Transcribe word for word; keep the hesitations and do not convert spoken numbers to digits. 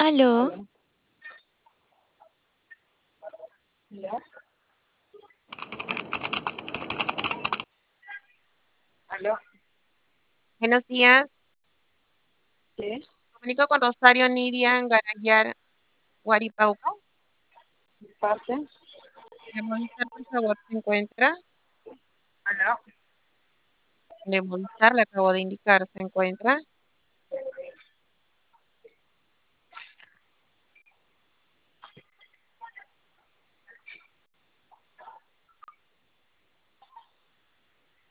Aló, Aló, aló, aló, Buenos días. ¿qué? Comunico con Rosario Nidia Garayar Guaripauca. ¿Parte? De Movistar, por favor, se encuentra. Aló, De Movistar, le acabo de indicar, se encuentra.